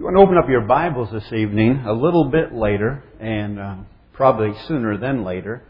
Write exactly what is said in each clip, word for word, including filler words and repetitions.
You want to open up your Bibles this evening a little bit later, and uh, probably sooner than later,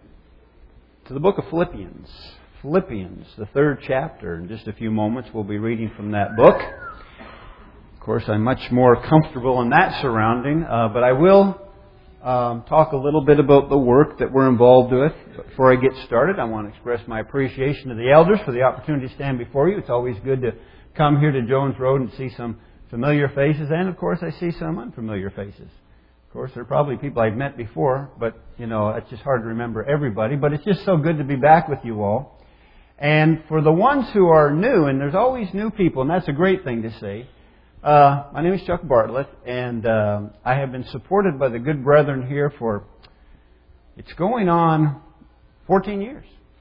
to the book of Philippians. Philippians, the third chapter. In just a few moments we'll be reading from that book. Of course, I'm much more comfortable in that surrounding, uh, but I will um, talk a little bit about the work that we're involved with. Before I get started, I want to express my appreciation to the elders for the opportunity to stand before you. It's always good to come here to Jones Road and see some familiar faces, and of course I see some unfamiliar faces. Of course, there are probably people I've met before, but you know, it's just hard to remember everybody. But it's just so good to be back with you all. And for the ones who are new, and there's always new people, and that's a great thing to say. Uh, my name is Chuck Bartlett, and uh, I have been supported by the good brethren here for, it's going on fourteen years.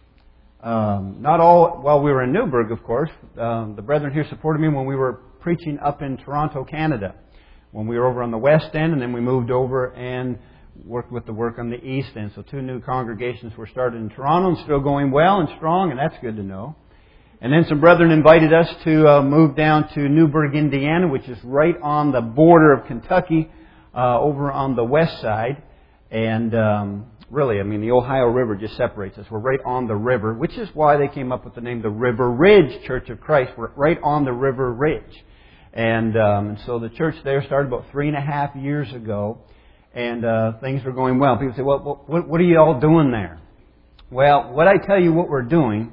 Um, not all while we were in Newburgh, of course. Um, the brethren here supported me when we were preaching up in Toronto, Canada, when we were over on the west end, and then we moved over and worked with the work on the east end. So two new congregations were started in Toronto and still going well and strong, and that's good to know. And then some brethren invited us to uh, move down to Newburgh, Indiana, which is right on the border of Kentucky, uh, over on the west side. And um, really, I mean, the Ohio River just separates us. We're right on the river, which is why they came up with the name the River Ridge Church of Christ. We're right on the River Ridge. And um, so the church there started about three and a half years ago, and uh, things were going well. People say, well, what, what are you all doing there? Well, what I tell you what we're doing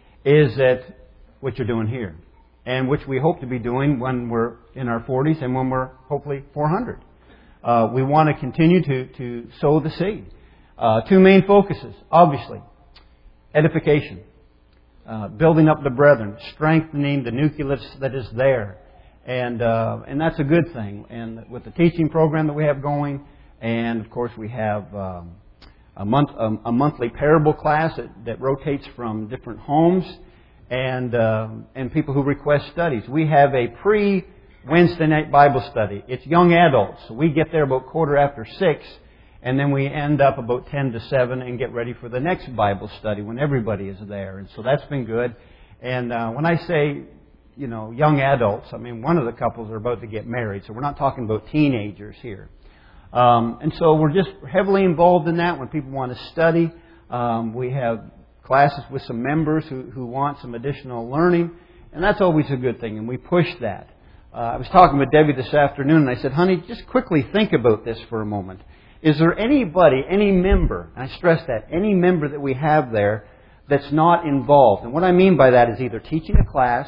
is that what you're doing here, and which we hope to be doing when we're in our forties and when we're hopefully four hundred. Uh, we want to continue to, to sow the seed. Uh, two main focuses, obviously. Edification, uh, building up the brethren, strengthening the nucleus that is there. And uh, and that's a good thing. And with the teaching program that we have going, and of course we have um, a month um, a monthly parable class that, that rotates from different homes, and uh, and people who request studies. We have a pre Wednesday night Bible study. It's young adults. So we get there about quarter after six, and then we end up about ten to seven and get ready for the next Bible study when everybody is there. And so that's been good. And uh, when I say you know, young adults, I mean, one of the couples are about to get married, so we're not talking about teenagers here. Um, and so we're just heavily involved in that when people want to study. Um, we have classes with some members who, who want some additional learning, and that's always a good thing, and we push that. Uh, I was talking with Debbie this afternoon, and I said, honey, just quickly think about this for a moment. Is there anybody, any member, and I stress that, any member that we have there that's not involved? And what I mean by that is either teaching a class,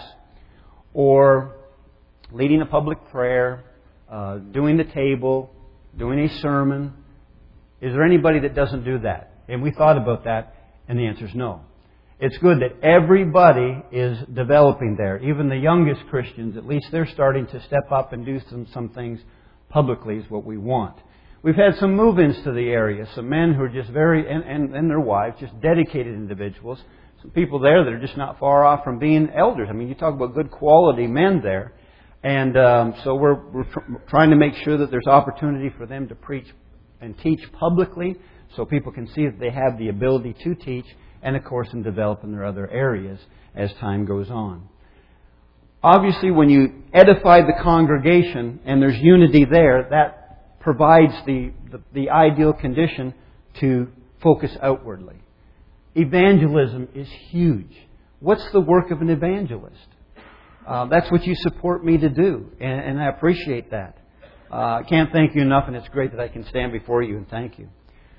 or leading a public prayer, uh, doing the table, doing a sermon. Is there anybody that doesn't do that? And we thought about that, and the answer is no. It's good that everybody is developing there. Even the youngest Christians, at least they're starting to step up and do some, some things publicly is what we want. We've had some move-ins to the area, some men who are just very, and, and, and their wives, just dedicated individuals. Some people there that are just not far off from being elders. I mean, you talk about good quality men there. And um, so we're, we're tr- trying to make sure that there's opportunity for them to preach and teach publicly so people can see that they have the ability to teach and, of course, in developing their other areas as time goes on. Obviously, when you edify the congregation and there's unity there, that provides the, the, the ideal condition to focus outwardly. Evangelism is huge. What's the work of an evangelist? Uh, that's what you support me to do, and, and I appreciate that. Uh, I can't thank you enough, and it's great that I can stand before you and thank you.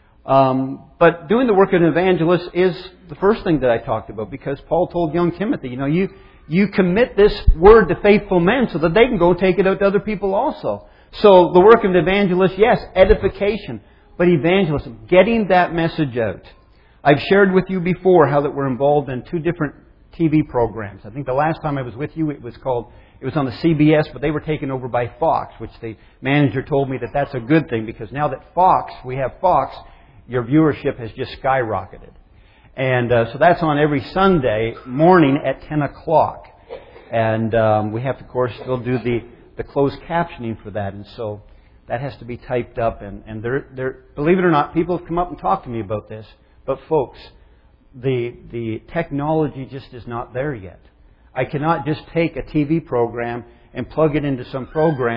Um, but doing the work of an evangelist is the first thing that I talked about, because Paul told young Timothy, you know, you, you commit this word to faithful men so that they can go take it out to other people also. So the work of an evangelist, yes, edification, but evangelism, getting that message out. I've shared with you before how that we're involved in two different T V programs. I think the last time I was with you, it was called, it was on the C B S, but they were taken over by Fox, which the manager told me that that's a good thing, because now that Fox, we have Fox, your viewership has just skyrocketed. And uh, so that's on every Sunday morning at ten o'clock. And um, we have to, of course, still do the, the closed captioning for that. And so that has to be typed up. And, and they're, they're, believe it or not, people have come up and talked to me about this. But folks, the the technology just is not there yet. I cannot just take a T V program and plug it into some program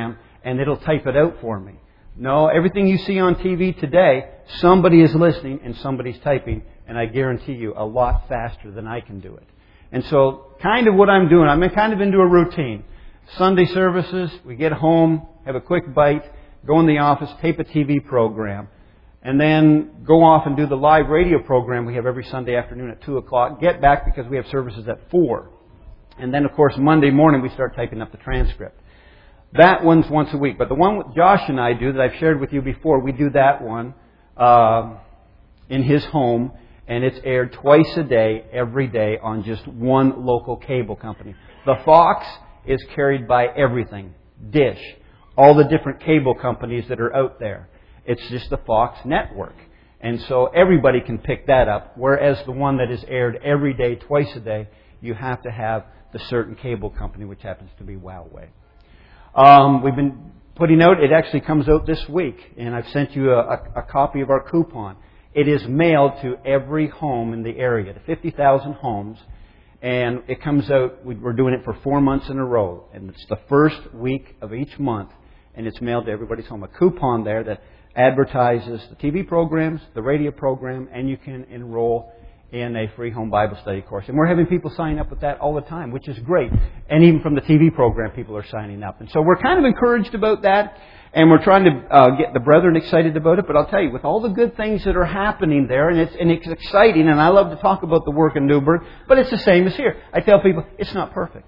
and it'll type it out for me. No, everything you see on T V today, somebody is listening and somebody's typing, and I guarantee you a lot faster than I can do it. And so kind of what I'm doing, I'm kind of into a routine. Sunday services, we get home, have a quick bite, go in the office, tape a T V program, and then go off and do the live radio program we have every Sunday afternoon at two o'clock. Get back because we have services at four. And then, of course, Monday morning we start typing up the transcript. That one's once a week. But the one that Josh and I do that I've shared with you before, we do that one uh, in his home. And it's aired twice a day, every day, on just one local cable company. The Fox is carried by everything. Dish. All the different cable companies that are out there. It's just the Fox network. And so everybody can pick that up. Whereas the one that is aired every day, twice a day, you have to have the certain cable company, which happens to be Huawei. Um, we've been putting out, it actually comes out this week, and I've sent you a, a, a copy of our coupon. It is mailed to every home in the area, to fifty thousand homes, and it comes out, we're doing it for four months in a row, and it's the first week of each month, and it's mailed to everybody's home. A coupon there that advertises the T V programs, the radio program, and you can enroll in a free home Bible study course. And we're having people sign up with that all the time, which is great. And even from the T V program, people are signing up. And so we're kind of encouraged about that, and we're trying to uh, get the brethren excited about it. But I'll tell you, with all the good things that are happening there, and it's, and it's exciting, and I love to talk about the work in Newburgh, but it's the same as here. I tell people, it's not perfect.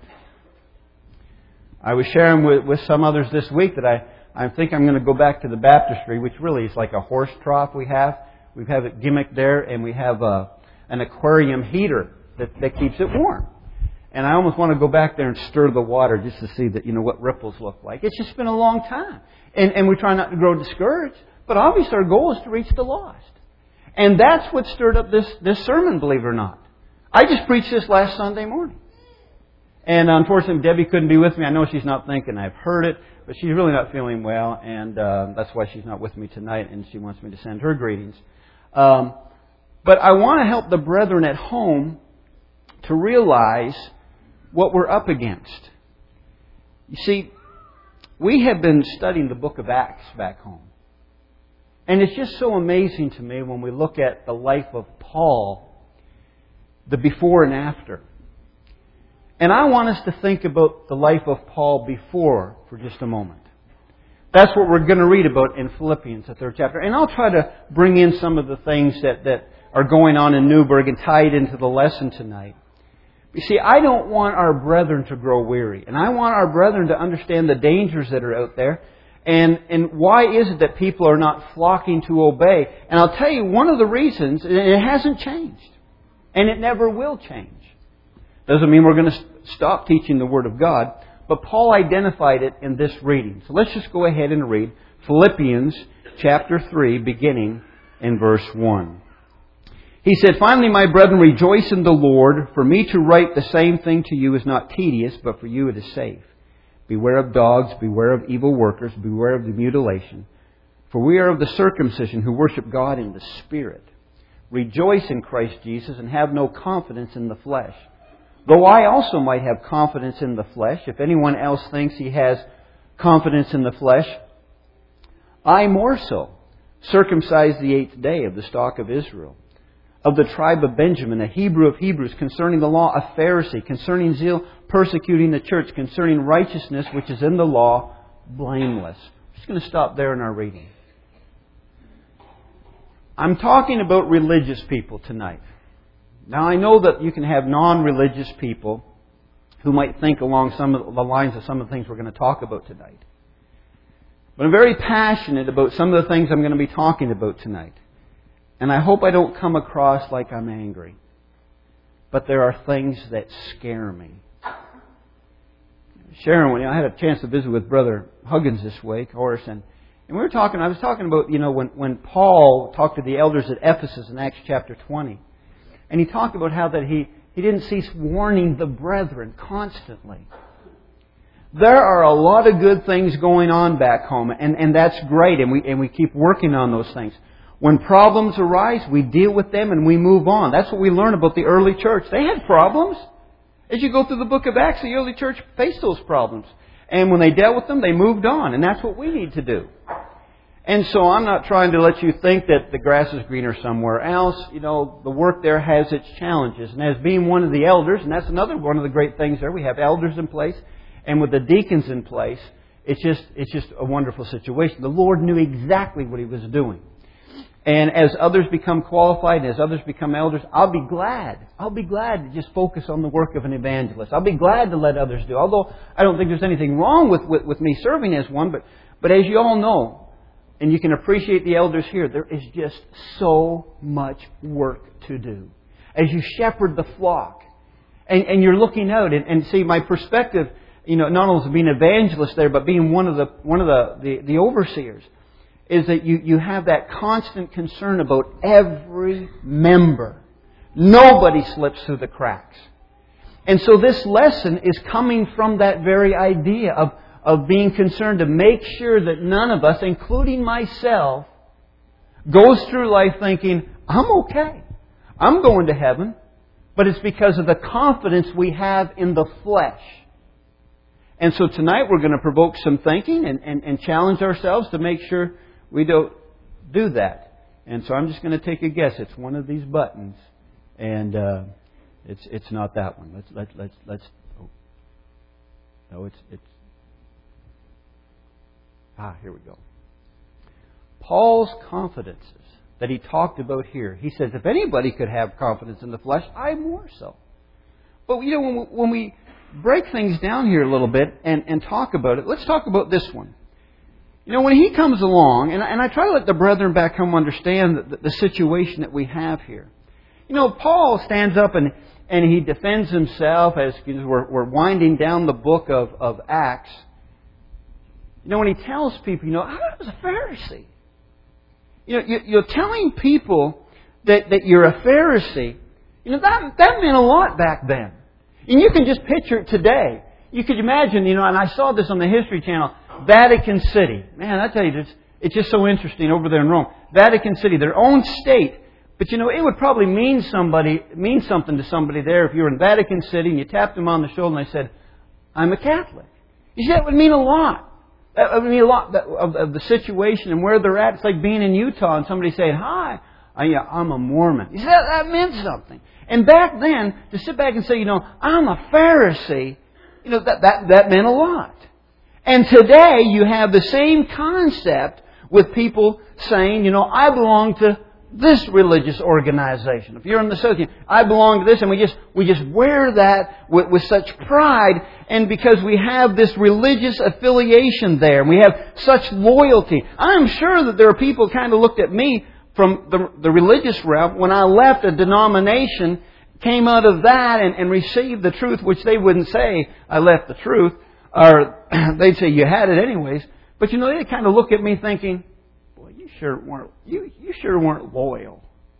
I was sharing with, with some others this week that I, I think I'm going to go back to the baptistry, which really is like a horse trough we have. We have it gimmicked there, and we have a an aquarium heater that, that keeps it warm. And I almost want to go back there and stir the water just to see that, you know, what ripples look like. It's just been a long time. And, and we try not to grow discouraged. But obviously our goal is to reach the lost. And that's what stirred up this, this sermon, believe it or not. I just preached this last Sunday morning. And unfortunately Debbie couldn't be with me. I know she's not thinking I've heard it, but she's really not feeling well. And uh, that's why she's not with me tonight. And she wants me to send her greetings. Um, But I want to help the brethren at home to realize what we're up against. You see, we have been studying the book of Acts back home. And it's just so amazing to me when we look at the life of Paul, the before and after. And I want us to think about the life of Paul before for just a moment. That's what we're going to read about in Philippians, the third chapter. And I'll try to bring in some of the things that, that are going on in Newburgh and tie it into the lesson tonight. You see, I don't want our brethren to grow weary. And I want our brethren to understand the dangers that are out there. And, and why is it that people are not flocking to obey? And I'll tell you, one of the reasons, and it hasn't changed. And it never will change. Doesn't mean we're going to stop teaching the Word of God. But Paul identified it in this reading. So let's just go ahead and read Philippians chapter three, beginning in verse one. He said, "Finally, my brethren, rejoice in the Lord. For me to write the same thing to you is not tedious, but for you it is safe. Beware of dogs, beware of evil workers, beware of the mutilation. For we are of the circumcision who worship God in the Spirit. Rejoice in Christ Jesus and have no confidence in the flesh. Though I also might have confidence in the flesh, if anyone else thinks he has confidence in the flesh, I more so, circumcised the eighth day of the stock of Israel, of the tribe of Benjamin, a Hebrew of Hebrews, concerning the law, a Pharisee, concerning zeal, persecuting the church, concerning righteousness, which is in the law, blameless." I'm just going to stop there in our reading. I'm talking about religious people tonight. Now, I know that you can have non-religious people who might think along some of the lines of some of the things we're going to talk about tonight. But I'm very passionate about some of the things I'm going to be talking about tonight. And I hope I don't come across like I'm angry. But there are things that scare me. Sharon, when I had a chance to visit with Brother Huggins this week, Horace, and, and we were talking, I was talking about, you know, when, when Paul talked to the elders at Ephesus in Acts chapter twenty. And he talked about how that he, he didn't cease warning the brethren constantly. There are a lot of good things going on back home, and, and that's great, and we and we keep working on those things. When problems arise, we deal with them and we move on. That's what we learn about the early church. They had problems. As you go through the book of Acts, the early church faced those problems. And when they dealt with them, they moved on. And that's what we need to do. And so I'm not trying to let you think that the grass is greener somewhere else. You know, the work there has its challenges. And as being one of the elders, and that's another one of the great things there, we have elders in place. And with the deacons in place, it's just, it's just a wonderful situation. The Lord knew exactly what He was doing. And as others become qualified, and as others become elders, I'll be glad. I'll be glad to just focus on the work of an evangelist. I'll be glad to let others do. Although I don't think there's anything wrong with, with, with me serving as one. But, but as you all know, and you can appreciate the elders here, there is just so much work to do. As you shepherd the flock, and, and you're looking out, and, and see, my perspective, you know, not only as being an evangelist there, but being one of the one of the, the, the overseers, is that you, you have that constant concern about every member. Nobody slips through the cracks. And so this lesson is coming from that very idea of, of being concerned to make sure that none of us, including myself, goes through life thinking, I'm okay. I'm going to heaven. But it's because of the confidence we have in the flesh. And so tonight we're going to provoke some thinking and, and, and challenge ourselves to make sure we don't do that. And so I'm just going to take a guess. It's one of these buttons, and uh, it's it's not that one. Let's let let's let's. Oh. No, it's it's. Ah, here we go. Paul's confidences that he talked about here. He says, if anybody could have confidence in the flesh, I more so. But you know, when we, when we break things down here a little bit and, and talk about it, let's talk about this one. You know, when he comes along, and I, and I try to let the brethren back home understand the, the situation that we have here. You know, Paul stands up and, and he defends himself as you know, we're, we're winding down the book of, of Acts. You know, when he tells people, you know, I was a Pharisee. You know, you, you're telling people that, that you're a Pharisee. You know, that, that meant a lot back then. And you can just picture it today. You could imagine, you know, and I saw this on the History Channel, Vatican City. Man, I tell you, it's, it's just so interesting over there in Rome. Vatican City, their own state. But you know, it would probably mean somebody, mean something to somebody there if you were in Vatican City and you tapped them on the shoulder and they said, I'm a Catholic. You see, that would mean a lot. That would mean a lot of, of the situation and where they're at. It's like being in Utah and somebody saying, hi, I, yeah, I'm a Mormon. You see, that, that meant something. And back then, to sit back and say, you know, I'm a Pharisee, you know, that, that, that meant a lot. And today, you have the same concept with people saying, you know, I belong to this religious organization. If you're in the South, I belong to this, and we just we just wear that with, with such pride, and because we have this religious affiliation there, and we have such loyalty. I'm sure that there are people who kind of looked at me from the, the religious realm when I left a denomination, came out of that and, and received the truth, which they wouldn't say I left the truth, or they'd say you had it anyways. But you know, they kind of look at me thinking, boy, you sure weren't you you sure weren't loyal.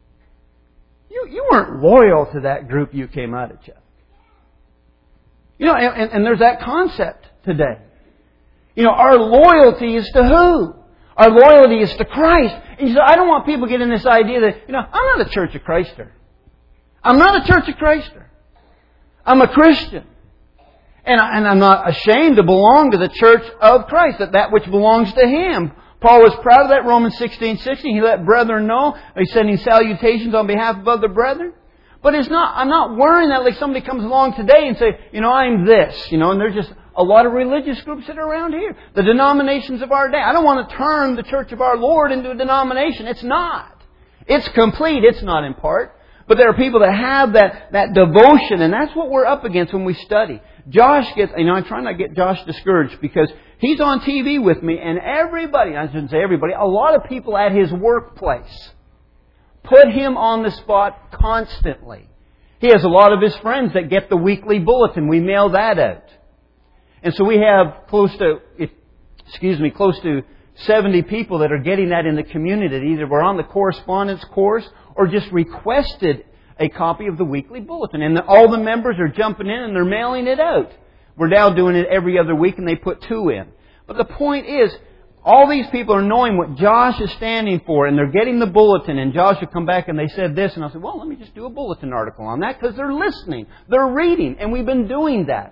You you weren't loyal to that group you came out of, Chuck. You know, and, and there's that concept today. You know, our loyalty is to who? Our loyalty is to Christ. And you say, I don't want people getting this idea that, you know, I'm not a Church of Christer. I'm not a Church of Christer. I'm a Christian. And, I, and I'm not ashamed to belong to the Church of Christ, that that which belongs to Him. Paul was proud of that, Romans sixteen sixteen. He let brethren know. He's sending salutations on behalf of other brethren. But it's not, I'm not worrying that like somebody comes along today and say, you know, I'm this, you know, and there's just a lot of religious groups that are around here. The denominations of our day. I don't want to turn the Church of our Lord into a denomination. It's not. It's complete. It's not in part. But there are people that have that, that devotion, and that's what we're up against when we study. Josh gets, you know, I try not to get Josh discouraged because he's on T V with me, and everybody, I shouldn't say everybody, a lot of people at his workplace put him on the spot constantly. He has a lot of his friends that get the weekly bulletin. We mail that out. And so we have close to, excuse me, close to seventy people that are getting that in the community that either were on the correspondence course or just requested a copy of the weekly bulletin. And all the members are jumping in and they're mailing it out. We're now doing it every other week and they put two in. But the point is, all these people are knowing what Josh is standing for and they're getting the bulletin, and Josh will come back and they said this, and I'll say, well, let me just do a bulletin article on that because they're listening. They're reading, and we've been doing that.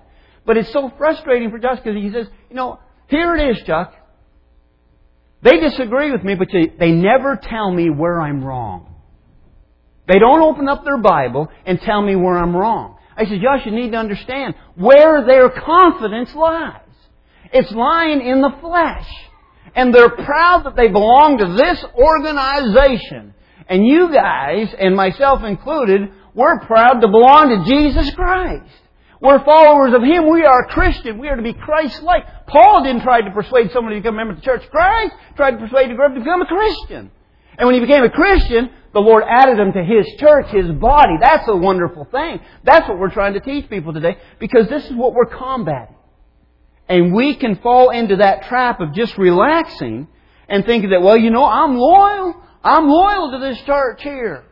But it's so frustrating for Josh because he says, you know, here it is, Chuck. They disagree with me, but they, they never tell me where I'm wrong. They don't open up their Bible and tell me where I'm wrong. I said, Josh, you need to understand where their confidence lies. It's lying in the flesh. And they're proud that they belong to this organization. And you guys, and myself included, we're proud to belong to Jesus Christ. We're followers of Him. We are Christian. We are to be Christ-like. Paul didn't try to persuade somebody to become a member of the Church of Christ. He tried to persuade a group to become a Christian. And when he became a Christian, the Lord added him to His church, His body. That's a wonderful thing. That's what we're trying to teach people today, because this is what we're combating. And we can fall into that trap of just relaxing and thinking that, well, you know, I'm loyal. I'm loyal to this church here.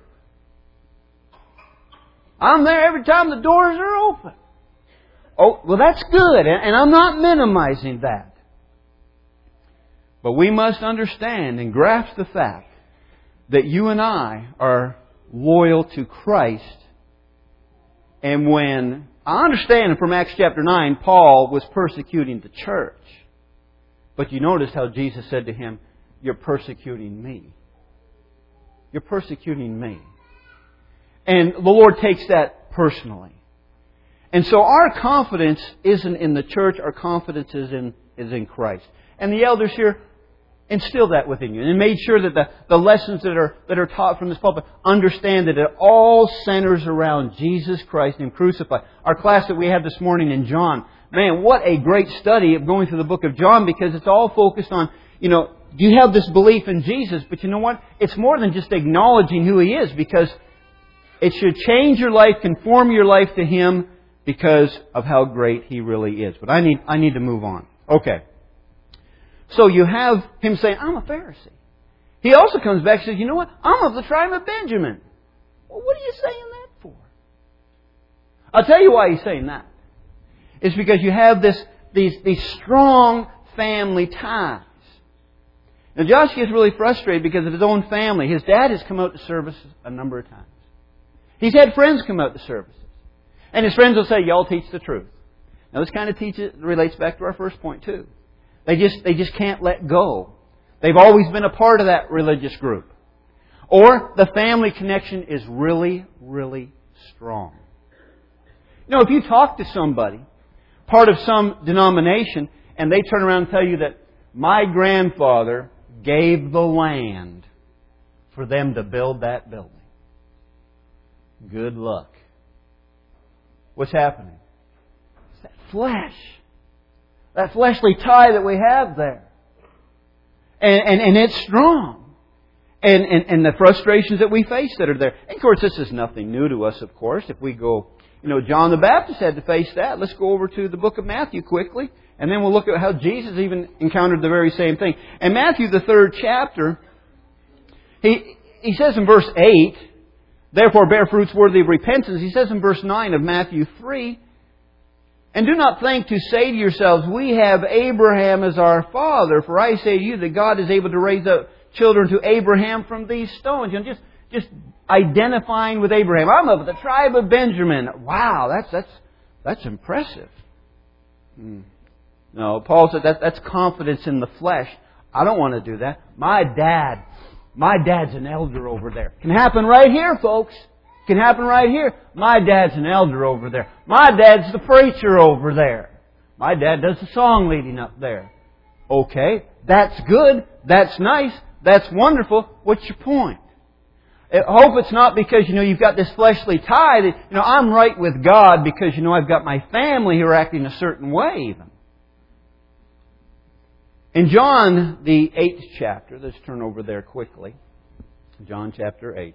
I'm there every time the doors are open. Oh, well, that's good, and I'm not minimizing that. But we must understand and grasp the fact that you and I are loyal to Christ. And when I understand from Acts chapter nine, Paul was persecuting the church. But you notice how Jesus said to him, you're persecuting me. You're persecuting me. And the Lord takes that personally. And so our confidence isn't in the church. Our confidence is in, is in Christ. And the elders here instill that within you. And made sure that the, the lessons that are, that are taught from this pulpit understand that it all centers around Jesus Christ and Him crucified. Our class that we had this morning in John, man, what a great study of going through the book of John, because it's all focused on, you know, you have this belief in Jesus, but you know what? It's more than just acknowledging who He is, because it should change your life, conform your life to Him because of how great He really is. But I need, I need to move on. Okay. So you have him saying, I'm a Pharisee. He also comes back and says, you know what? I'm of the tribe of Benjamin. Well, what are you saying that for? I'll tell you why he's saying that. It's because you have this, these, these strong family ties. Now Josh gets really frustrated because of his own family. His dad has come out to service a number of times. He's had friends come out to services. And his friends will say, y'all teach the truth. Now this kind of teaches, relates back to our first point too. They just, they just can't let go. They've always been a part of that religious group. Or the family connection is really, really strong. You know, if you talk to somebody, part of some denomination, and they turn around and tell you that my grandfather gave the land for them to build that building. Good luck. What's happening? It's that flesh. That fleshly tie that we have there. And, and, and it's strong. And, and, and the frustrations that we face that are there. And of course, this is nothing new to us, of course. If we go, you know, John the Baptist had to face that. Let's go over to the book of Matthew quickly. And then we'll look at how Jesus even encountered the very same thing. In Matthew, the third chapter, he, he says in verse eight, therefore bear fruits worthy of repentance. He says in verse nine of Matthew three, and do not think to say to yourselves, we have Abraham as our father, for I say to you that God is able to raise up children to Abraham from these stones. You know, just, just identifying with Abraham. I'm of the tribe of Benjamin. Wow, that's, that's, that's impressive. Hmm. No, Paul said that, that's confidence in the flesh. I don't want to do that. My dad, my dad's an elder over there. Can happen right here, folks. Can happen right here. My dad's an elder over there. My dad's the preacher over there. My dad does the song leading up there. Okay, that's good. That's nice. That's wonderful. What's your point? I hope it's not because, you know, you've got this fleshly tie that, you know, I'm right with God because, you know, I've got my family who are acting a certain way even. In John, the eighth chapter, let's turn over there quickly. John chapter eight.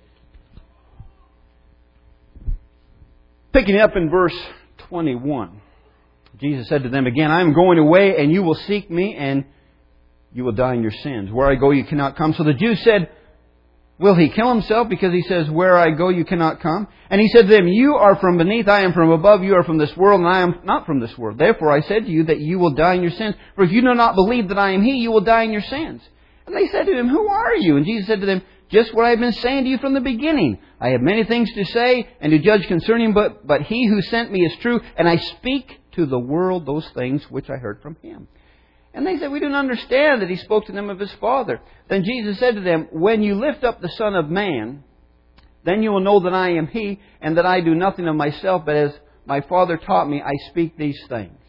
Picking up in verse twenty-one, Jesus said to them again, I am going away, and you will seek me, and you will die in your sins. Where I go, you cannot come. So the Jews said, will he kill himself? Because he says, where I go, you cannot come. And he said to them, you are from beneath, I am from above. You are from this world, and I am not from this world. Therefore I said to you that you will die in your sins. For if you do not believe that I am He, you will die in your sins. And they said to him, who are you? And Jesus said to them, just what I have been saying to you from the beginning. I have many things to say and to judge concerning, but, but He who sent me is true, and I speak to the world those things which I heard from Him. And they said, we don't understand that He spoke to them of His Father. Then Jesus said to them, when you lift up the Son of Man, then you will know that I am He, and that I do nothing of myself, but as my Father taught me, I speak these things.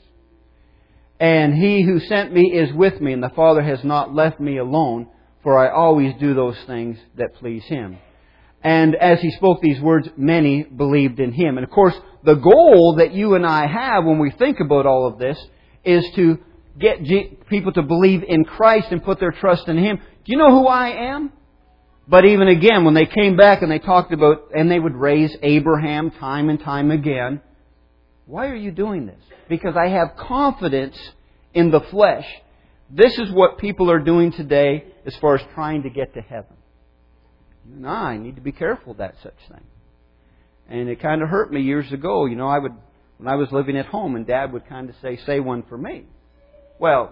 And He who sent me is with me, and the Father has not left me alone, for I always do those things that please Him. And as He spoke these words, many believed in Him. And of course, the goal that you and I have when we think about all of this is to get people to believe in Christ and put their trust in Him. Do you know who I am? But even again, when they came back and they talked about, and they would raise Abraham time and time again, why are you doing this? Because I have confidence in the flesh. This is what people are doing today as far as trying to get to heaven. You and I need to be careful of that such thing. And it kind of hurt me years ago. You know, I would, when I was living at home, and Dad would kind of say, say one for me. Well,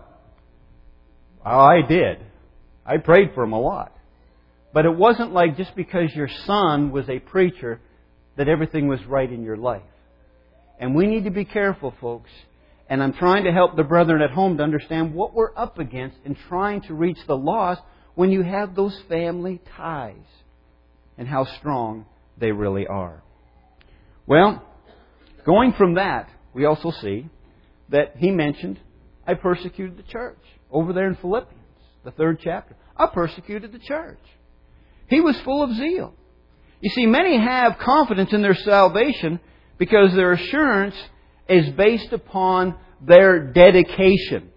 I did. I prayed for him a lot. But it wasn't like just because your son was a preacher that everything was right in your life. And we need to be careful, folks. And I'm trying to help the brethren at home to understand what we're up against in trying to reach the lost when you have those family ties and how strong they really are. Well, going from that, we also see that he mentioned, I persecuted the church. Over there in Philippians, the third chapter. I persecuted the church. He was full of zeal. You see, many have confidence in their salvation because their assurance is based upon their dedication.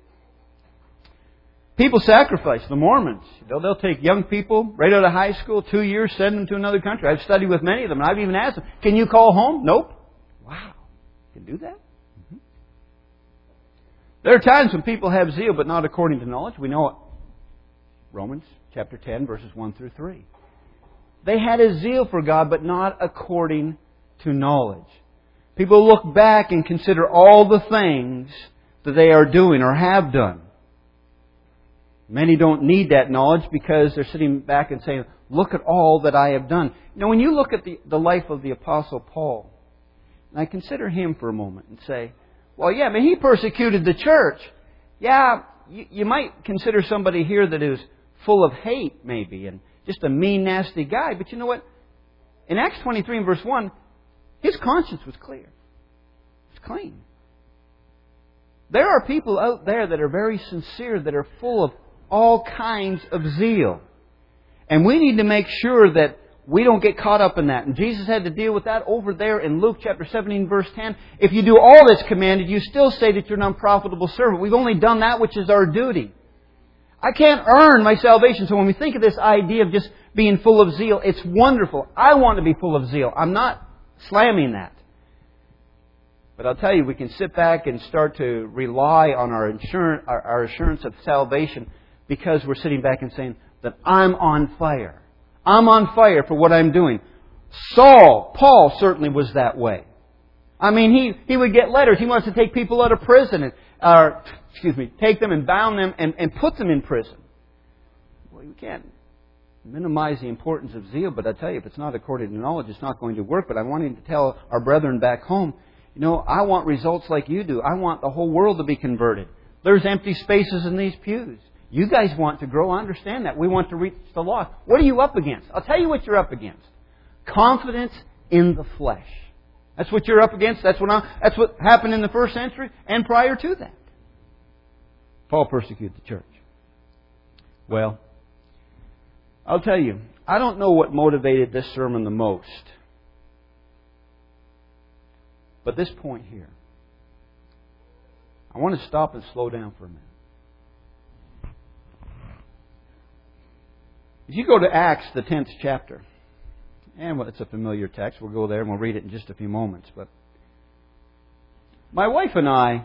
People sacrifice. The Mormons, they'll, they'll take young people right out of high school, two years, send them to another country. I've studied with many of them, and I've even asked them, can you call home? Nope. Wow. You can do that? Mm-hmm. There are times when people have zeal, but not according to knowledge. We know it. Romans chapter ten, verses one through three. They had a zeal for God, but not according to knowledge. People look back and consider all the things that they are doing or have done. Many don't need that knowledge because they're sitting back and saying, look at all that I have done. Now, when you look at the, the life of the Apostle Paul, and I consider him for a moment and say, well, yeah, I mean, he persecuted the church. Yeah, you, you might consider somebody here that is full of hate, maybe, and just a mean, nasty guy. But you know what? In Acts twenty-three and verse one, his conscience was clear. It's clean. There are people out there that are very sincere, that are full of all kinds of zeal. And we need to make sure that we don't get caught up in that. And Jesus had to deal with that over there in Luke chapter seventeen, verse ten. If you do all that's commanded, you still say that you're an unprofitable servant. We've only done that which is our duty. I can't earn my salvation. So when we think of this idea of just being full of zeal, it's wonderful. I want to be full of zeal. I'm not slamming that. But I'll tell you, we can sit back and start to rely on our assurance, our, our assurance of salvation because we're sitting back and saying that I'm on fire. I'm on fire for what I'm doing. Saul, Paul certainly was that way. I mean, he, he would get letters. He wants to take people out of prison and, or, excuse me, take them and bound them and, and put them in prison. Well, you can't minimize the importance of zeal, but I tell you, if it's not according to knowledge, it's not going to work. But I wanted to tell our brethren back home, you know, I want results like you do. I want the whole world to be converted. There's empty spaces in these pews. You guys want to grow. I understand that. We want to reach the lost. What are you up against? I'll tell you what you're up against. Confidence in the flesh. That's what you're up against. That's what, I, that's what happened in the first century and prior to that. Paul persecuted the church. Well, I'll tell you, I don't know what motivated this sermon the most. But this point here, I want to stop and slow down for a minute. If you go to Acts, the tenth chapter, and well, it's a familiar text. We'll go there and we'll read it in just a few moments. But my wife and I,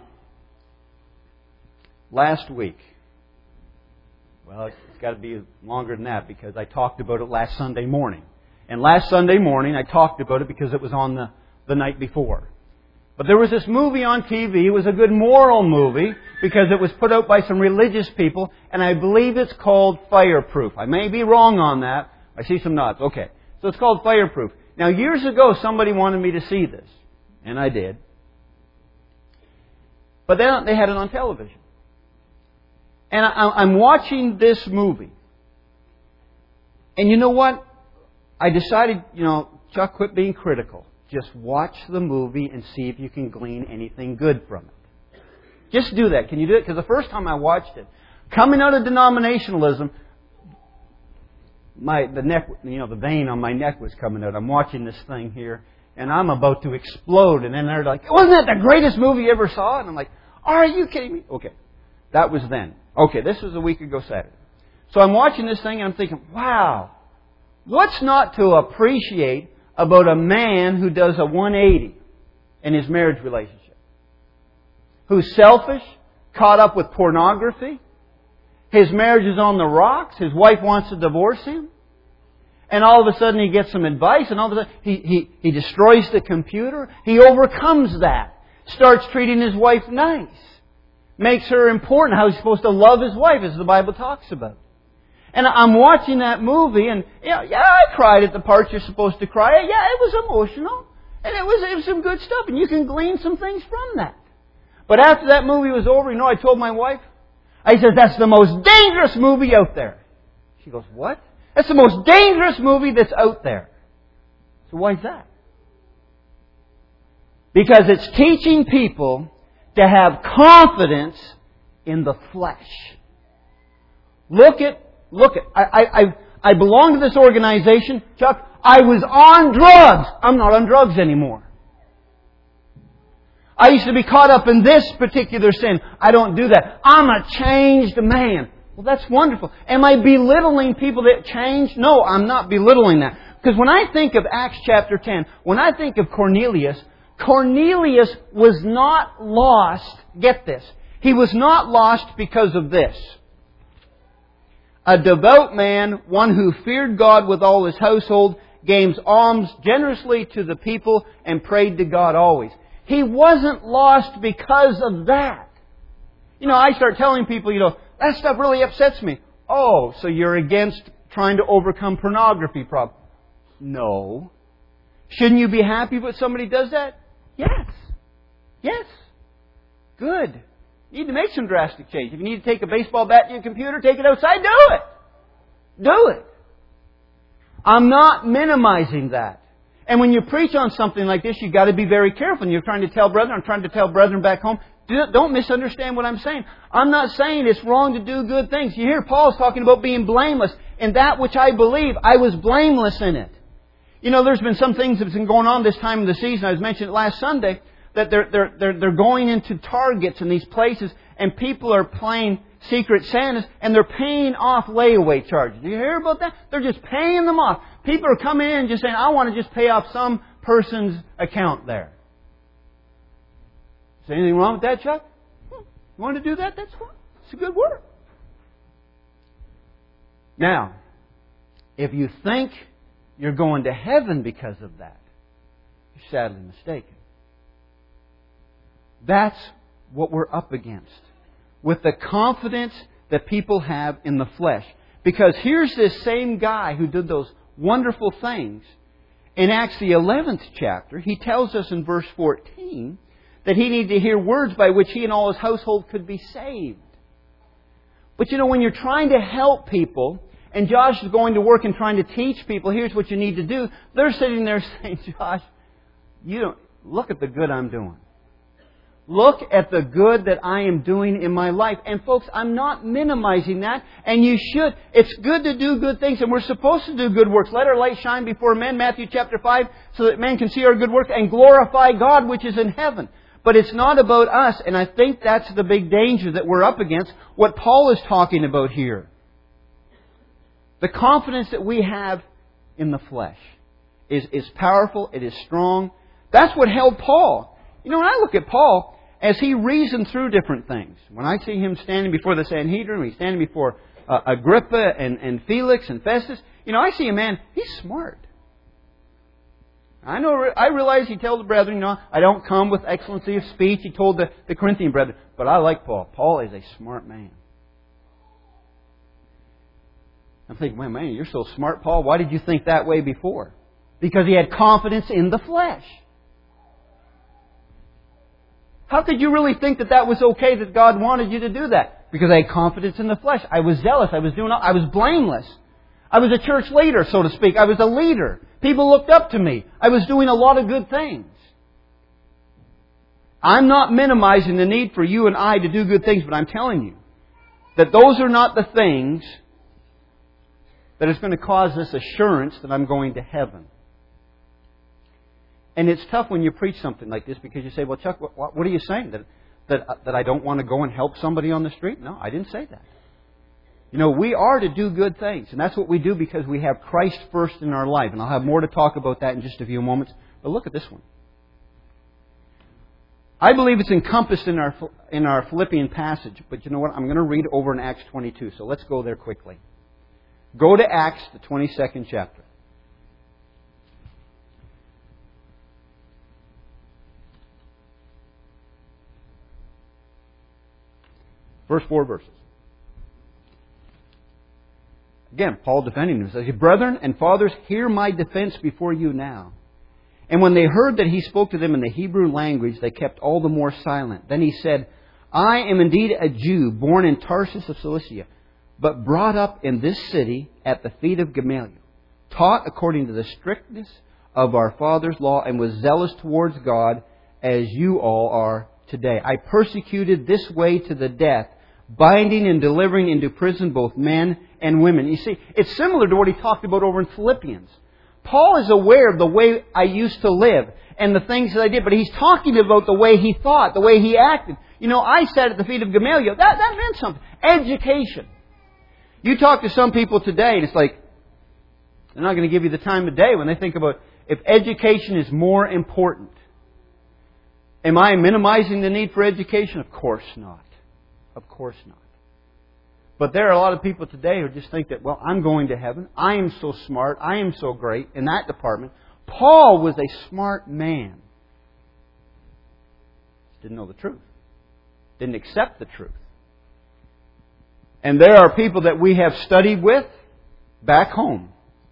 last week, well, it's got to be longer than that because I talked about it last Sunday morning. And last Sunday morning, I talked about it because it was on the, the night before. But there was this movie on T V. It was a good moral movie because it was put out by some religious people. And I believe it's called Fireproof. I may be wrong on that. I see some nods. Okay. So it's called Fireproof. Now, years ago, somebody wanted me to see this. And I did. But then they had it on television. And I, I'm watching this movie. And you know what? I decided, you know, Chuck, quit being critical. Just watch the movie and see if you can glean anything good from it. Just do that. Can you do it? Because the first time I watched it, coming out of denominationalism, my the neck, you know, the vein on my neck was coming out. I'm watching this thing here, and I'm about to explode. And then they're like, "Wasn't that the greatest movie you ever saw?" And I'm like, "Are you kidding me?" Okay, that was then. Okay, this was a week ago Saturday. So I'm watching this thing, and I'm thinking, "Wow, what's not to appreciate about a man who does a one eighty in his marriage relationship? Who's selfish, caught up with pornography. His marriage is on the rocks. His wife wants to divorce him. And all of a sudden he gets some advice, and all of a sudden he, he, he destroys the computer. He overcomes that. Starts treating his wife nice. Makes her important, how he's supposed to love his wife, as the Bible talks about. And I'm watching that movie, and yeah, yeah, I cried at the parts you're supposed to cry at. Yeah, it was emotional. And it was, it was some good stuff, and you can glean some things from that. But after that movie was over, you know, I told my wife, I said, "That's the most dangerous movie out there." She goes, "What?" "That's the most dangerous movie that's out there." So why is that? Because it's teaching people to have confidence in the flesh. Look at, look at, I, I, I belong to this organization. Chuck, I was on drugs. I'm not on drugs anymore. I used to be caught up in this particular sin. I don't do that. I'm a changed man. Well, that's wonderful. Am I belittling people that change? No, I'm not belittling that. Because when I think of Acts chapter ten, when I think of Cornelius, Cornelius was not lost. Get this. He was not lost because of this. A devout man, one who feared God with all his household, gave alms generously to the people and prayed to God always. He wasn't lost because of that. You know, I start telling people, you know, that stuff really upsets me. Oh, so you're against trying to overcome pornography problem? No. Shouldn't you be happy when somebody does that? Yes. Yes. Good. You need to make some drastic change. If you need to take a baseball bat to your computer, take it outside, do it. Do it. I'm not minimizing that. And when you preach on something like this, you've got to be very careful. And you're trying to tell brethren, I'm trying to tell brethren back home, don't misunderstand what I'm saying. I'm not saying it's wrong to do good things. You hear Paul's talking about being blameless. In that which I believe, I was blameless in it. You know, there's been some things that's been going on this time of the season. I was mentioning it last Sunday, that they're, they're, they're, they're going into Targets and these places, and people are playing Secret Santas, and they're paying off layaway charges. Do you hear about that? They're just paying them off. People are coming in and just saying, I want to just pay off some person's account there. Is there anything wrong with that, Chuck? You want to do that? That's fine. It's a good work. Now, if you think you're going to heaven because of that, you're sadly mistaken. That's what we're up against. With the confidence that people have in the flesh. Because here's this same guy who did those wonderful things. In Acts the eleventh chapter, he tells us in verse fourteen that he needed to hear words by which he and all his household could be saved. But you know, when you're trying to help people, and Josh is going to work and trying to teach people, here's what you need to do. They're sitting there saying, Josh, you don't look at the good I'm doing. Look at the good that I am doing in my life. And folks, I'm not minimizing that. And you should. It's good to do good things. And we're supposed to do good works. Let our light shine before men, Matthew chapter five, so that men can see our good works and glorify God which is in heaven. But it's not about us. And I think that's the big danger that we're up against. What Paul is talking about here. The confidence that we have in the flesh is, is powerful. It is strong. That's what held Paul. You know, when I look at Paul, as he reasoned through different things, when I see him standing before the Sanhedrin, he's standing before uh, Agrippa and, and Felix and Festus, you know, I see a man, he's smart. I know, I realize he tells the brethren, you know, I don't come with excellency of speech. He told the, the Corinthian brethren, but I like Paul. Paul is a smart man. I'm thinking, man, man, you're so smart, Paul. Why did you think that way before? Because he had confidence in the flesh. How could you really think that that was okay, that God wanted you to do that? Because I had confidence in the flesh. I was zealous. I was doing. I was blameless. I was a church leader, so to speak. I was a leader. People looked up to me. I was doing a lot of good things. I'm not minimizing the need for you and I to do good things, but I'm telling you that those are not the things that is going to cause this assurance that I'm going to heaven. And it's tough when you preach something like this because you say, well, Chuck, what, what are you saying? That, that, that I don't want to go and help somebody on the street? No, I didn't say that. You know, we are to do good things. And that's what we do because we have Christ first in our life. And I'll have more to talk about that in just a few moments. But look at this one. I believe it's encompassed in our in our Philippian passage. But you know what? I'm going to read over in Acts twenty-two. So let's go there quickly. Go to Acts, the twenty-second chapter. First four verses. Again, Paul defending him says, Brethren and fathers, hear my defense before you now. And when they heard that he spoke to them in the Hebrew language, they kept all the more silent. Then he said, I am indeed a Jew, born in Tarsus of Cilicia, but brought up in this city at the feet of Gamaliel, taught according to the strictness of our father's law, and was zealous towards God, as you all are today. I persecuted this way to the death, binding and delivering into prison both men and women. You see, it's similar to what he talked about over in Philippians. Paul is aware of the way I used to live and the things that I did, but he's talking about the way he thought, the way he acted. You know, I sat at the feet of Gamaliel. That, that meant something. Education. You talk to some people today, and it's like, they're not going to give you the time of day when they think about if education is more important. Am I minimizing the need for education? Of course not. Of course not. But there are a lot of people today who just think that, well, I'm going to heaven. I am so smart. I am so great in that department. Paul was a smart man. Just didn't know the truth. Didn't accept the truth. And there are people that we have studied with back home.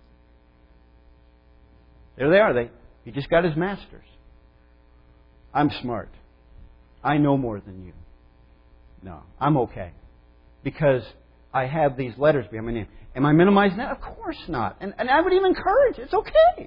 There they are. They, he just got his master's. I'm smart. I know more than you. No, I'm okay. Because I have these letters behind my name. Am I minimizing that? Of course not. And, and I would even encourage it. It's okay.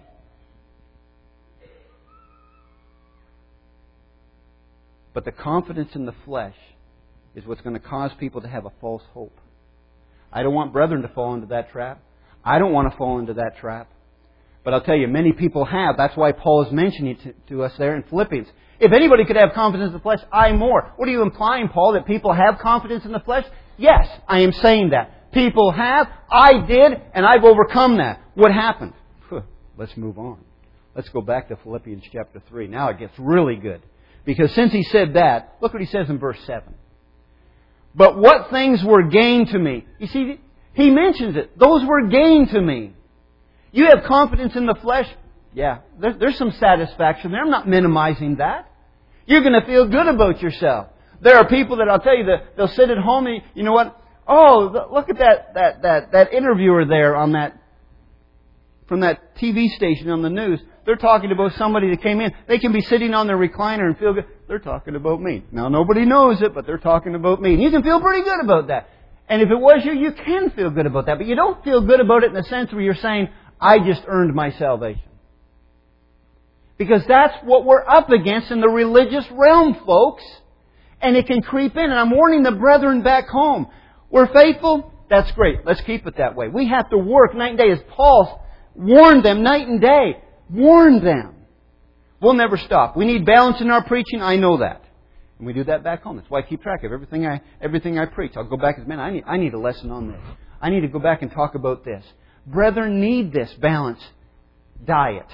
But the confidence in the flesh is what's going to cause people to have a false hope. I don't want brethren to fall into that trap. I don't want to fall into that trap. But I'll tell you, many people have. That's why Paul is mentioning it to, to us there in Philippians. If anybody could have confidence in the flesh, I more. What are you implying, Paul, that people have confidence in the flesh? Yes, I am saying that. People have. I did, and I've overcome that. What happened? Let's move on. Let's go back to Philippians chapter three. Now it gets really good. Because since he said that, look what he says in verse seven. But what things were gain to me? You see, he mentions it. Those were gain to me. You have confidence in the flesh? Yeah, there, there's some satisfaction there. I'm not minimizing that. You're going to feel good about yourself. There are people that I'll tell you that they'll sit at home and you know what? Oh, look at that that that that interviewer there on that from that T V station on the news. They're talking about somebody that came in. They can be sitting on their recliner and feel good. They're talking about me. Now nobody knows it, but they're talking about me. And you can feel pretty good about that. And if it was you, you can feel good about that. But you don't feel good about it in the sense where you're saying, I just earned my salvation. Because that's what we're up against in the religious realm, folks. And it can creep in. And I'm warning the brethren back home. We're faithful. That's great. Let's keep it that way. We have to work night and day. As Paul warned them night and day. Warned them. We'll never stop. We need balance in our preaching. I know that. And we do that back home. That's why I keep track of everything I everything I preach. I'll go back and, man, I need, I need a lesson on this. I need to go back and talk about this. Brethren need this balanced diet.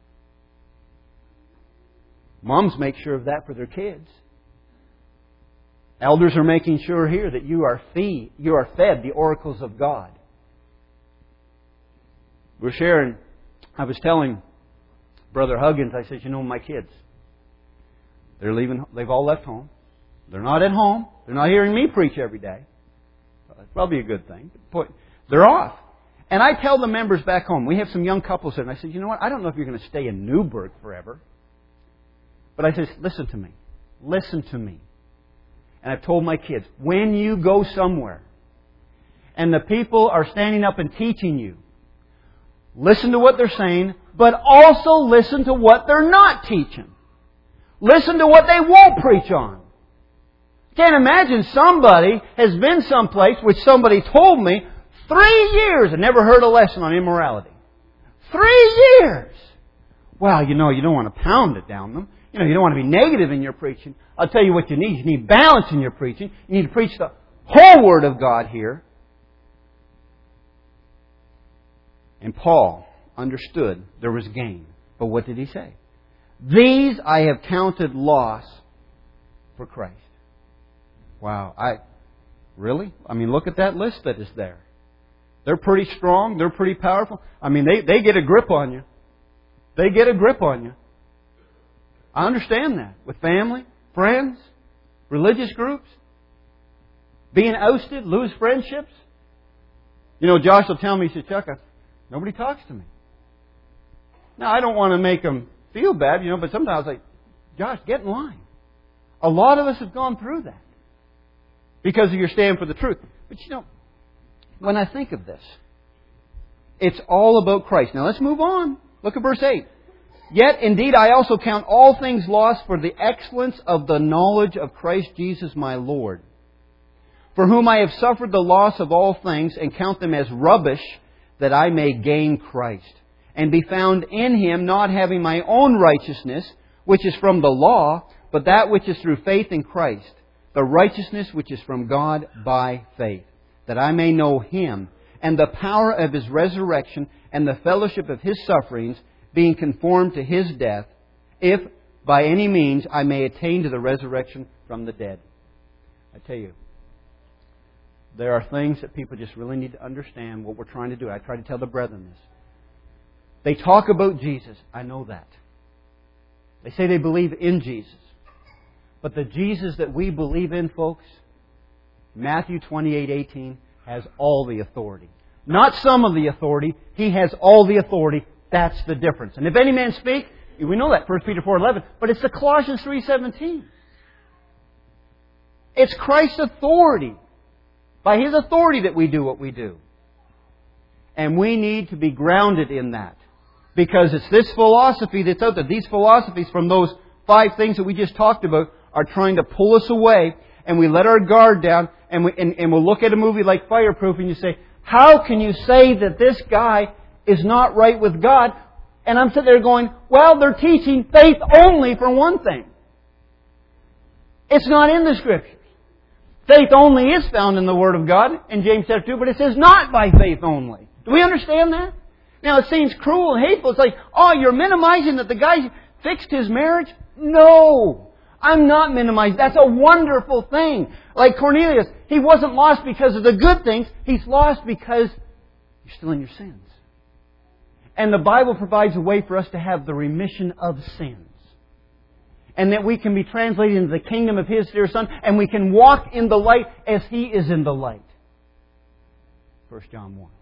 Moms make sure of that for their kids. Elders are making sure here that you are fed, you are fed the oracles of God. We're sharing, I was telling Brother Huggins, I said, you know, my kids, they're leaving, they've all left home. They're not at home. They're not hearing me preach every day. Well, that's probably a good thing. They're off. And I tell the members back home, we have some young couples there, and I said, you know what, I don't know if you're going to stay in Newburgh forever. But I said, listen to me. listen to me. And I've told my kids, when you go somewhere and the people are standing up and teaching you, listen to what they're saying, but also listen to what they're not teaching. Listen to what they won't preach on. Can't imagine somebody has been someplace which somebody told me three years and never heard a lesson on immorality. Three years! Well, you know, you don't want to pound it down them. You know, you don't want to be negative in your preaching. I'll tell you what you need. You need balance in your preaching. You need to preach the whole Word of God here. And Paul understood there was gain. But what did he say? These I have counted loss for Christ. Wow. I really? I mean, look at that list that is there. They're pretty strong. They're pretty powerful. I mean, they, they get a grip on you. They get a grip on you. I understand that. With family, friends, religious groups, being ousted, lose friendships. You know, Josh will tell me, he said, Chuck, I, nobody talks to me. Now, I don't want to make them feel bad, you know, but sometimes I was like, Josh, get in line. A lot of us have gone through that because of your stand for the truth. But you know, when I think of this, it's all about Christ. Now, let's move on. Look at verse eight. Yet, indeed, I also count all things lost for the excellence of the knowledge of Christ Jesus my Lord, for whom I have suffered the loss of all things, and count them as rubbish, that I may gain Christ, and be found in Him, not having my own righteousness, which is from the law, but that which is through faith in Christ, the righteousness which is from God by faith, that I may know Him, and the power of His resurrection, and the fellowship of His sufferings, being conformed to His death, if by any means I may attain to the resurrection from the dead. I tell you, there are things that people just really need to understand what we're trying to do. I try to tell the brethren this. They talk about Jesus. I know that. They say they believe in Jesus. But the Jesus that we believe in, folks, Matthew twenty-eight eighteen, has all the authority. Not some of the authority. He has all the authority. That's the difference. And if any man speak, we know that, First Peter four eleven, but it's the Colossians three seventeen. It's Christ's authority. By His authority that we do what we do. And we need to be grounded in that. Because it's this philosophy that's out there. These philosophies from those five things that we just talked about are trying to pull us away, and we let our guard down, and, we, and, and we'll look at a movie like Fireproof and you say, how can you say that this guy is not right with God? And I'm sitting there going, well, they're teaching faith only for one thing. It's not in the Scriptures. Faith only is found in the Word of God, in James chapter two, but it says not by faith only. Do we understand that? Now, it seems cruel and hateful. It's like, oh, you're minimizing that the guy fixed his marriage? No! I'm not minimizing. That's a wonderful thing. Like Cornelius, he wasn't lost because of the good things. He's lost because you're still in your sins. And the Bible provides a way for us to have the remission of sins. And that we can be translated into the kingdom of His dear Son, and we can walk in the light as He is in the light. First John one.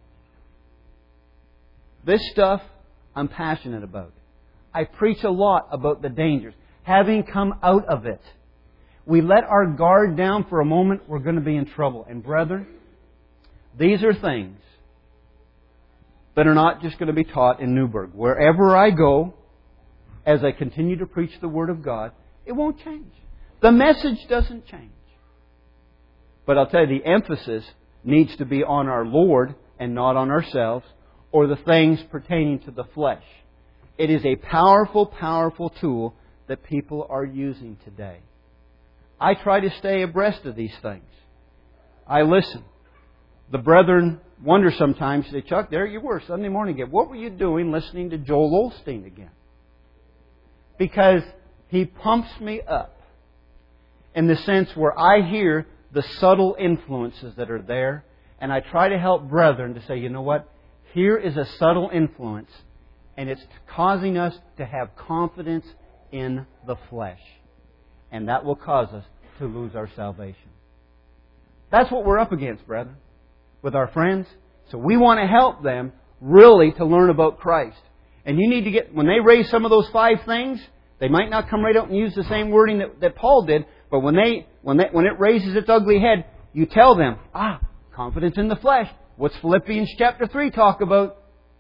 This stuff I'm passionate about. I preach a lot about the dangers. Having come out of it, we let our guard down for a moment, we're going to be in trouble. And brethren, these are things that are not just going to be taught in Newburgh. Wherever I go, as I continue to preach the Word of God, it won't change. The message doesn't change. But I'll tell you, the emphasis needs to be on our Lord and not on ourselves or the things pertaining to the flesh. It is a powerful, powerful tool that people are using today. I try to stay abreast of these things. I listen. The brethren wonder sometimes, say, Chuck, there you were Sunday morning again. What were you doing listening to Joel Osteen again? Because he pumps me up in the sense where I hear the subtle influences that are there, and I try to help brethren to say, you know what? Here is a subtle influence, and it's causing us to have confidence in the flesh. And that will cause us to lose our salvation. That's what we're up against, brethren, with our friends. So we want to help them really to learn about Christ. And you need to get, when they raise some of those five things They might not come right out and use the same wording that, that Paul did, but when they when they, when it raises its ugly head, you tell them, ah, confidence in the flesh. What's Philippians chapter three talk about?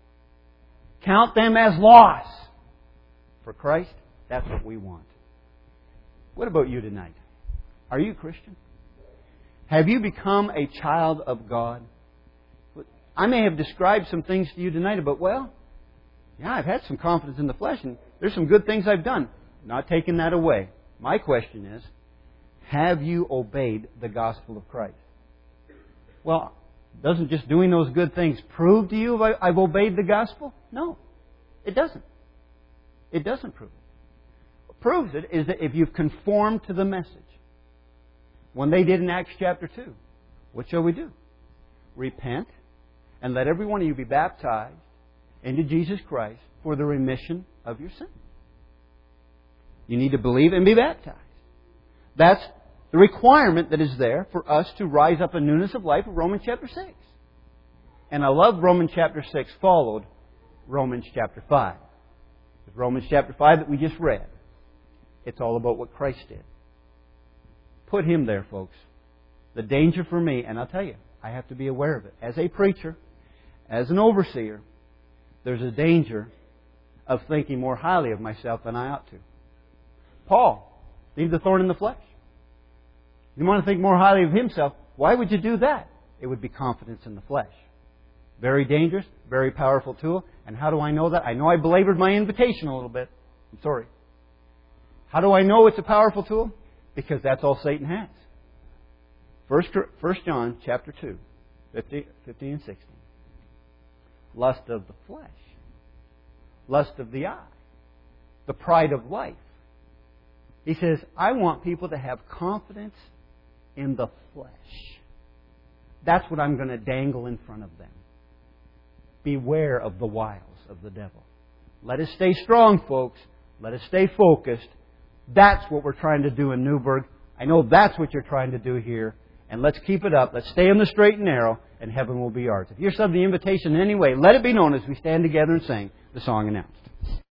Count them as loss. For Christ, that's what we want. What about you tonight? Are you a Christian? Have you become a child of God? I may have described some things to you tonight about, well, yeah, I've had some confidence in the flesh, and there's some good things I've done. Not taking that away. My question is, have you obeyed the gospel of Christ? Well, doesn't just doing those good things prove to you I've obeyed the gospel? No, it doesn't. It doesn't prove it. What proves it is that if you've conformed to the message, when they did in Acts chapter two, what shall we do? Repent and let every one of you be baptized into Jesus Christ for the remission of your sin. You need to believe and be baptized. That's the requirement that is there for us to rise up in newness of life of Romans chapter six. And I love Romans chapter six followed Romans chapter five. Romans chapter five that we just read. It's all about what Christ did. Put Him there, folks. The danger for me, and I'll tell you, I have to be aware of it. As a preacher, as an overseer, there's a danger of thinking more highly of myself than I ought to. Paul needed the thorn in the flesh. You want to think more highly of himself. Why would you do that? It would be confidence in the flesh. Very dangerous, very powerful tool. And how do I know that? I know I belabored my invitation a little bit. I'm sorry. How do I know it's a powerful tool? Because that's all Satan has. First John chapter two, fifteen and sixteen. Lust of the flesh. Lust of the eye. The pride of life. He says, I want people to have confidence in the flesh. That's what I'm going to dangle in front of them. Beware of the wiles of the devil. Let us stay strong, folks. Let us stay focused. That's what we're trying to do in Newburgh. I know that's what you're trying to do here. And let's keep it up. Let's stay in the straight and narrow, and heaven will be ours. If you're sub the invitation in any way, let it be known as we stand together and sing the song announced.